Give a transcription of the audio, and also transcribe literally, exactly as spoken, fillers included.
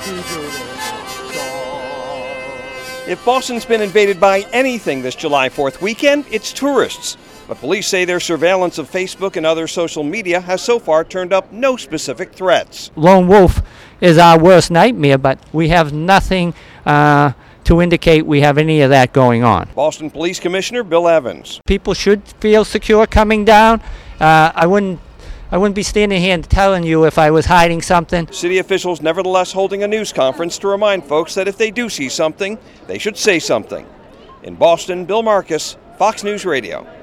If Boston's been invaded by anything this July fourth weekend, it's tourists. But police say their surveillance of Facebook and other social media has so far turned up no specific threats. Lone wolf is our worst nightmare, but we have nothing uh, to indicate we have any of that going on. Boston Police Commissioner Bill Evans. People should feel secure coming down. Uh, I wouldn't I wouldn't be standing here and telling you if I was hiding something. City officials nevertheless holding a news conference to remind folks that if they do see something, they should say something. In Boston, Bill Marcus, Fox News Radio.